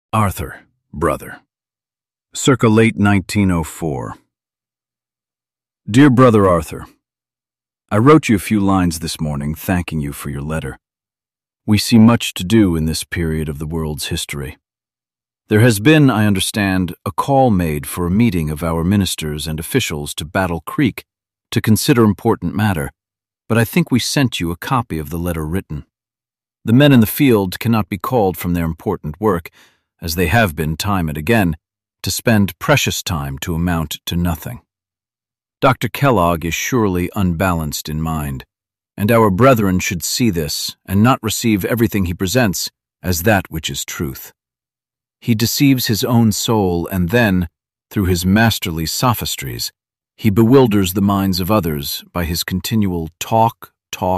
Arthur, brother. Circa late 1904. Dear Brother Arthur, I wrote you a few lines this morning thanking you for your letter. We see much to do in this period of the world's history. There has been, I understand, a call made for a meeting of our ministers and officials to Battle Creek to consider important matter, but I think we sent you a copy of the letter written. The men in the field cannot be called from their important work, as they have been time and again, to spend precious time to amount to nothing. Dr. Kellogg is surely unbalanced in mind, and our brethren should see this and not receive everything he presents as that which is truth. He deceives his own soul, and then, through his masterly sophistries, he bewilders the minds of others by his continual talk,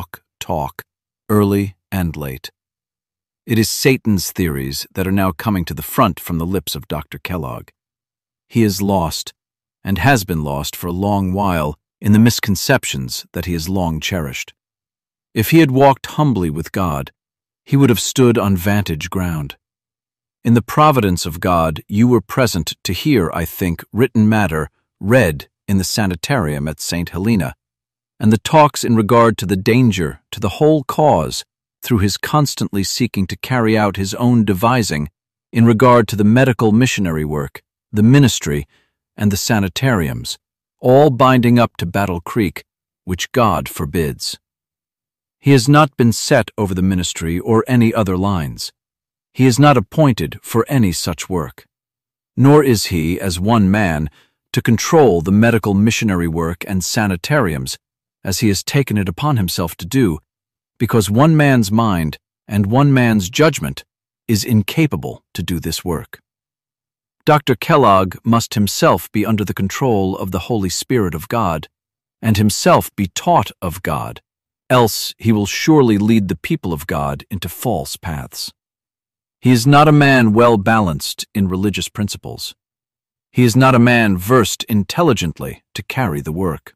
early and late. It is Satan's theories that are now coming to the front from the lips of Dr. Kellogg. He is lost, and has been lost for a long while, in the misconceptions that he has long cherished. If he had walked humbly with God, he would have stood on vantage ground. In the providence of God, you were present to hear, I think, written matter read in the sanitarium at St. Helena, and the talks in regard to the danger to the whole cause through his constantly seeking to carry out his own devising in regard to the medical missionary work, the ministry, and the sanitariums, all binding up to Battle Creek, which God forbids. He has not been set over the ministry or any other lines. He is not appointed for any such work. Nor is he, as one man, to control the medical missionary work and sanitariums, as he has taken it upon himself to do, because one man's mind and one man's judgment is incapable to do this work. Dr. Kellogg must himself be under the control of the Holy Spirit of God, and himself be taught of God, else he will surely lead the people of God into false paths. He is not a man well balanced in religious principles. He is not a man versed intelligently to carry the work.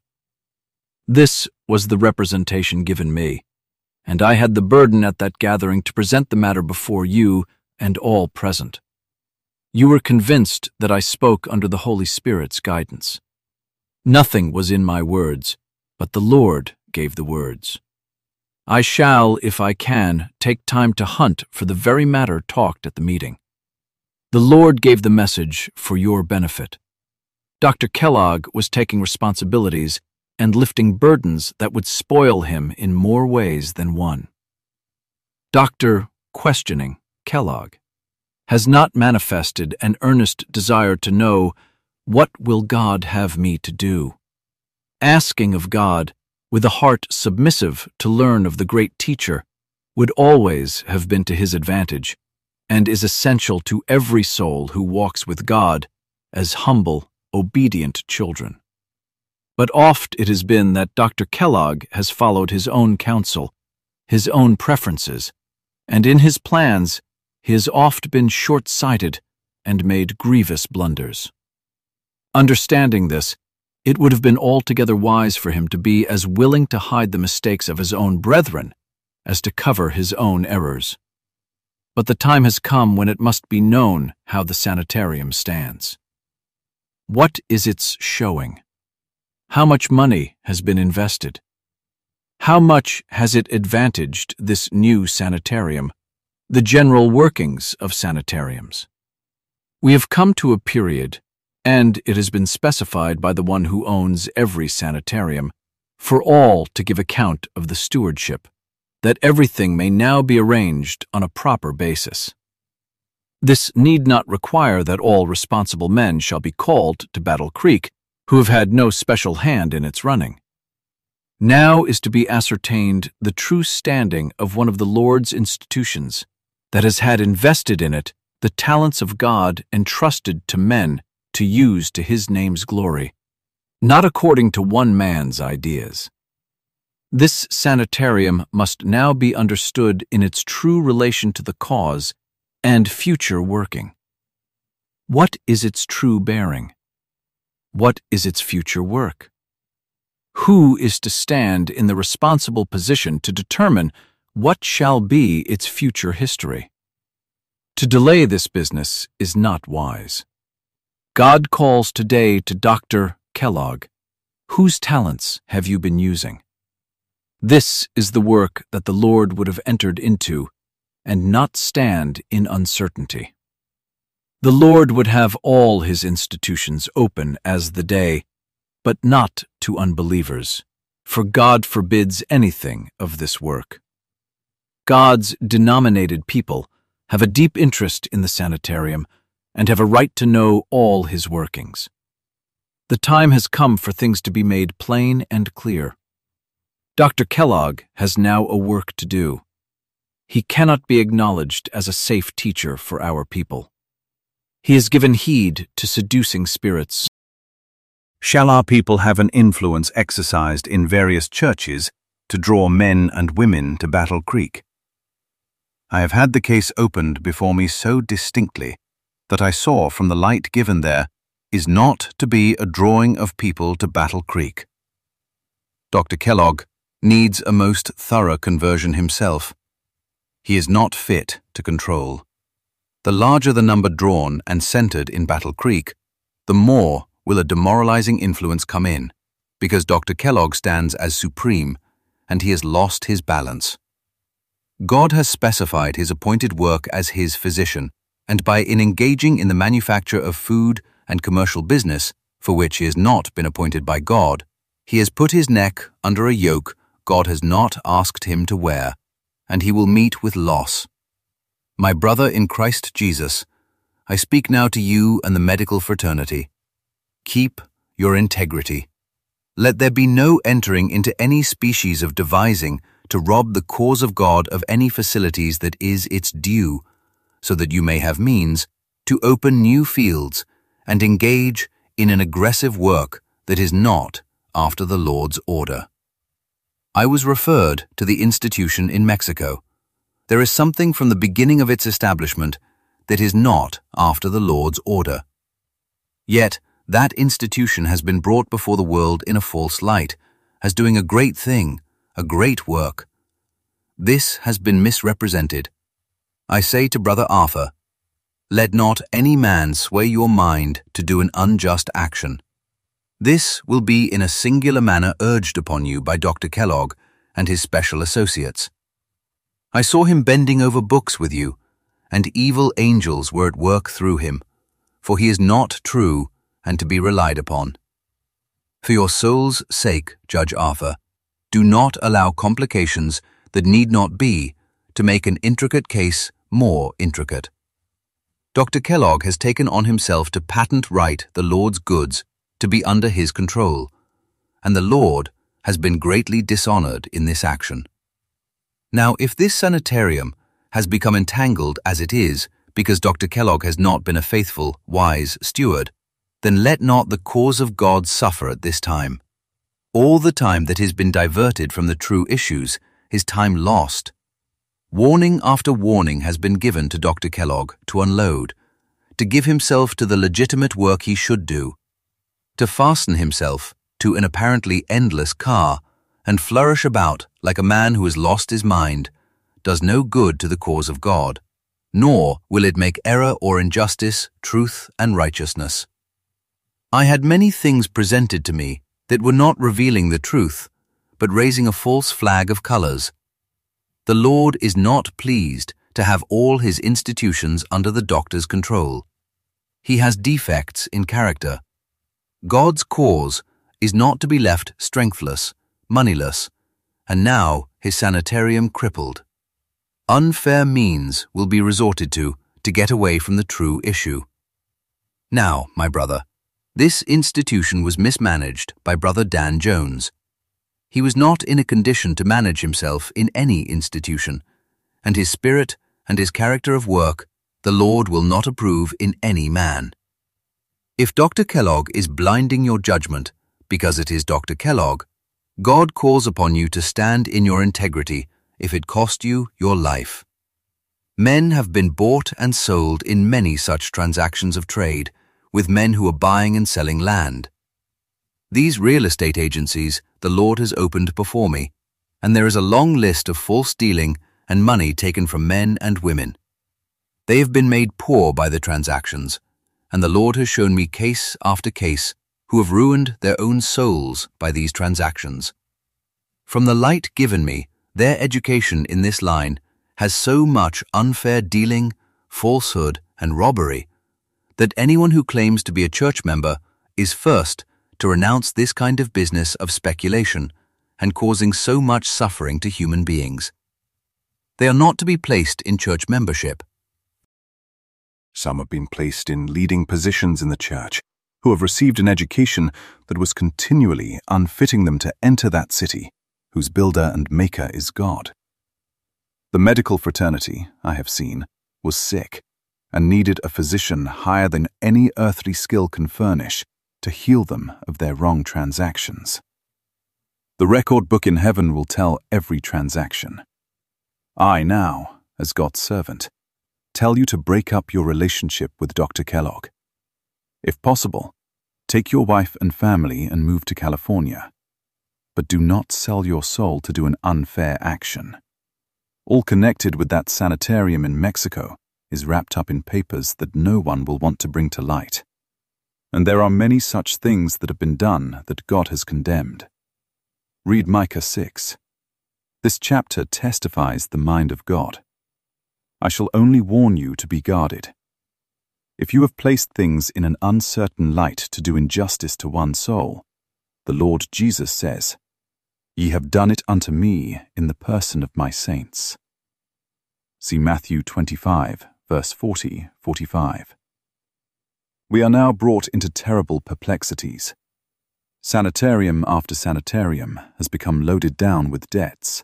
This was the representation given me, and I had the burden at that gathering to present the matter before you and all present. You were convinced that I spoke under the Holy Spirit's guidance. Nothing was in my words, but the Lord gave the words. I shall, if I can, take time to hunt for the very matter talked at the meeting. The Lord gave the message for your benefit. Dr. Kellogg was taking responsibilities and lifting burdens that would spoil him in more ways than one. Dr. Questioning Kellogg has not manifested an earnest desire to know, what will God have me to do? Asking of God, with a heart submissive to learn of the great teacher, would always have been to his advantage, and is essential to every soul who walks with God as humble, obedient children. But oft it has been that Dr. Kellogg has followed his own counsel, his own preferences, and in his plans he has oft been short-sighted and made grievous blunders. Understanding this, it would have been altogether wise for him to be as willing to hide the mistakes of his own brethren as to cover his own errors. But the time has come when it must be known how the sanitarium stands. What is its showing? How much money has been invested? How much has it advantaged this new sanitarium, the general workings of sanitariums? We have come to a period, and it has been specified by the one who owns every sanitarium, for all to give account of the stewardship, that everything may now be arranged on a proper basis. This need not require that all responsible men shall be called to Battle Creek, who have had no special hand in its running. Now is to be ascertained the true standing of one of the Lord's institutions that has had invested in it the talents of God entrusted to men to use to his name's glory, not according to one man's ideas. This sanitarium must now be understood in its true relation to the cause and future working. What is its true bearing? What is its future work? Who is to stand in the responsible position to determine what shall be its future history? To delay this business is not wise. God calls today to Dr. Kellogg. Whose talents have you been using? This is the work that the Lord would have entered into and not stand in uncertainty. The Lord would have all his institutions open as the day, but not to unbelievers, for God forbids anything of this work. God's denominated people have a deep interest in the sanitarium and have a right to know all his workings. The time has come for things to be made plain and clear. Dr. Kellogg has now a work to do. He cannot be acknowledged as a safe teacher for our people. He has given heed to seducing spirits. Shall our people have an influence exercised in various churches to draw men and women to Battle Creek? I have had the case opened before me so distinctly that I saw from the light given there is not to be a drawing of people to Battle Creek. Dr. Kellogg needs a most thorough conversion himself. He is not fit to control. The larger the number drawn and centered in Battle Creek, the more will a demoralizing influence come in, because Dr. Kellogg stands as supreme and he has lost his balance. God has specified his appointed work as his physician, and in engaging in the manufacture of food and commercial business, for which he has not been appointed by God, he has put his neck under a yoke God has not asked him to wear, and he will meet with loss. My brother in Christ Jesus, I speak now to you and the medical fraternity. Keep your integrity. Let there be no entering into any species of devising to rob the cause of God of any facilities that is its due, so that you may have means to open new fields and engage in an aggressive work that is not after the Lord's order. I was referred to the institution in Mexico. There is something from the beginning of its establishment that is not after the Lord's order. Yet that institution has been brought before the world in a false light, as doing a great thing, a great work. This has been misrepresented. I say to Brother Arthur, let not any man sway your mind to do an unjust action. This will be in a singular manner urged upon you by Dr. Kellogg and his special associates. I saw him bending over books with you, and evil angels were at work through him, for he is not true and to be relied upon. For your soul's sake, Judge Arthur, do not allow complications that need not be to make an intricate case more intricate. Dr. Kellogg has taken on himself to patent right the Lord's goods to be under his control, and the Lord has been greatly dishonored in this action. Now, if this sanitarium has become entangled as it is because Dr. Kellogg has not been a faithful, wise steward, then let not the cause of God suffer at this time. All the time that has been diverted from the true issues is time lost. Warning after warning has been given to Dr. Kellogg to unload, to give himself to the legitimate work he should do, to fasten himself to an apparently endless car and flourish about like a man who has lost his mind, does no good to the cause of God, nor will it make error or injustice, truth and righteousness. I had many things presented to me that were not revealing the truth, but raising a false flag of colors. The Lord is not pleased to have all his institutions under the doctor's control. He has defects in character. God's cause is not to be left strengthless, moneyless, and now his sanitarium crippled. Unfair means will be resorted to get away from the true issue. Now, my brother, this institution was mismanaged by Brother Dan Jones. He was not in a condition to manage himself in any institution, and his spirit and his character of work the Lord will not approve in any man. If Dr. Kellogg is blinding your judgment because it is Dr. Kellogg, God calls upon you to stand in your integrity if it cost you your life. Men have been bought and sold in many such transactions of trade with men who are buying and selling land. These real estate agencies the Lord has opened before me, and there is a long list of false dealing and money taken from men and women. They have been made poor by the transactions, and the Lord has shown me case after case who have ruined their own souls by these transactions. From the light given me, their education in this line has so much unfair dealing, falsehood, and robbery that anyone who claims to be a church member is first to renounce this kind of business of speculation and causing so much suffering to human beings. They are not to be placed in church membership. Some have been placed in leading positions in the church, who have received an education that was continually unfitting them to enter that city, whose builder and maker is God. The medical fraternity, I have seen, was sick and needed a physician higher than any earthly skill can furnish to heal them of their wrong transactions. The record book in heaven will tell every transaction. I now, as God's servant, tell you to break up your relationship with Dr. Kellogg. If possible, take your wife and family and move to California. But do not sell your soul to do an unfair action. All connected with that sanitarium in Mexico is wrapped up in papers that no one will want to bring to light. And there are many such things that have been done that God has condemned. Read Micah 6. This chapter testifies the mind of God. I shall only warn you to be guarded. If you have placed things in an uncertain light to do injustice to one soul, the Lord Jesus says, "Ye have done it unto me in the person of my saints." See Matthew 25, verse 40-45. We are now brought into terrible perplexities. Sanitarium after sanitarium has become loaded down with debts.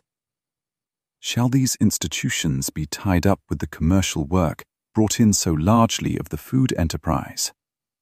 Shall these institutions be tied up with the commercial work brought in so largely of the food enterprise?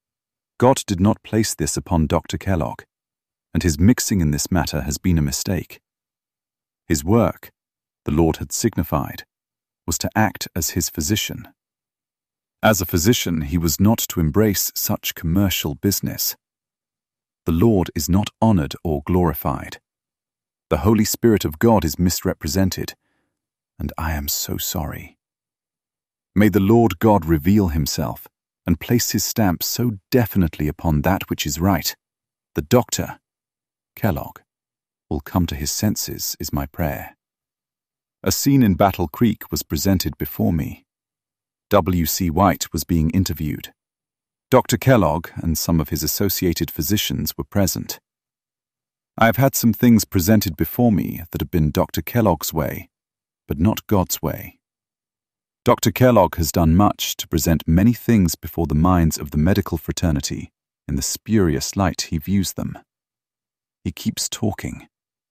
God did not place this upon Dr. Kellogg, and his mixing in this matter has been a mistake. His work, the Lord had signified, was to act as his physician. As a physician, he was not to embrace such commercial business. The Lord is not honored or glorified. The Holy Spirit of God is misrepresented, and I am so sorry. May the Lord God reveal himself and place his stamp so definitely upon that which is right, that Dr. Kellogg will come to his senses, is my prayer. A scene in Battle Creek was presented before me. W.C. White was being interviewed. Dr. Kellogg and some of his associated physicians were present. I have had some things presented before me that have been Dr. Kellogg's way, but not God's way. Dr. Kellogg has done much to present many things before the minds of the medical fraternity in the spurious light he views them. He keeps talking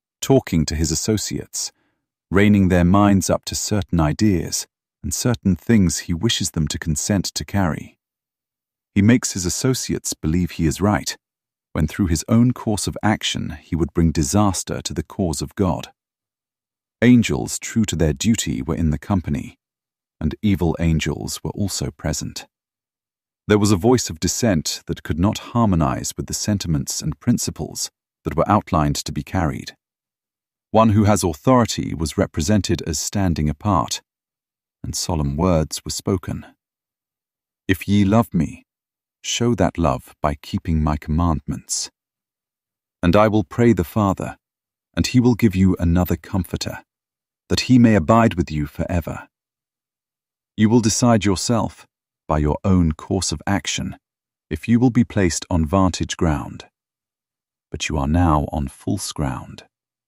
to his associates, reining their minds up to certain ideas and certain things he wishes them to consent to carry. He makes his associates believe he is right, when through his own course of action he would bring disaster to the cause of God. Angels true to their duty were in the company, and evil angels were also present. There was a voice of dissent that could not harmonize with the sentiments and principles that were outlined to be carried. One who has authority was represented as standing apart, and solemn words were spoken. If ye love me, show that love by keeping my commandments. And I will pray the Father, and he will give you another Comforter, that he may abide with you forever. You will decide yourself, by your own course of action, if you will be placed on vantage ground. But you are now on false ground.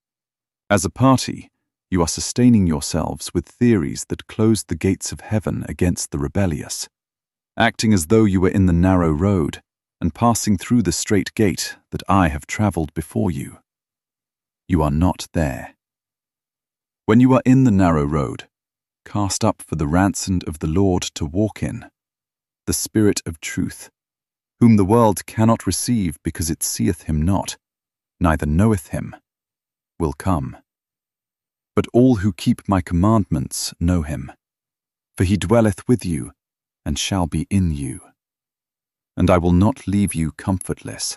As a party, you are sustaining yourselves with theories that close the gates of heaven against the rebellious, acting as though you were in the narrow road and passing through the straight gate that I have traveled before you. You are not there. When you are in the narrow road, cast up for the ransom of the Lord to walk in, the Spirit of truth, whom the world cannot receive because it seeth him not, neither knoweth him, will come. But all who keep my commandments know him, for he dwelleth with you, and shall be in you. And I will not leave you comfortless.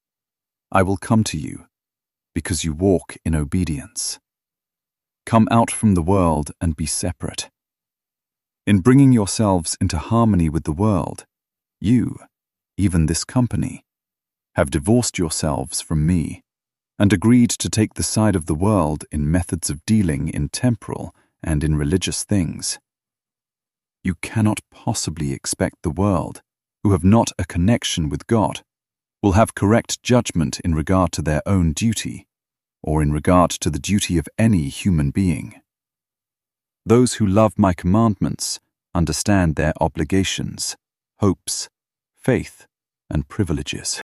I will come to you, because you walk in obedience. Come out from the world and be separate. In bringing yourselves into harmony with the world, you, even this company, have divorced yourselves from me and agreed to take the side of the world in methods of dealing in temporal and in religious things. You cannot possibly expect the world, who have not a connection with God, will have correct judgment in regard to their own duty, or in regard to the duty of any human being. Those who love my commandments understand their obligations, hopes, faith, and privileges.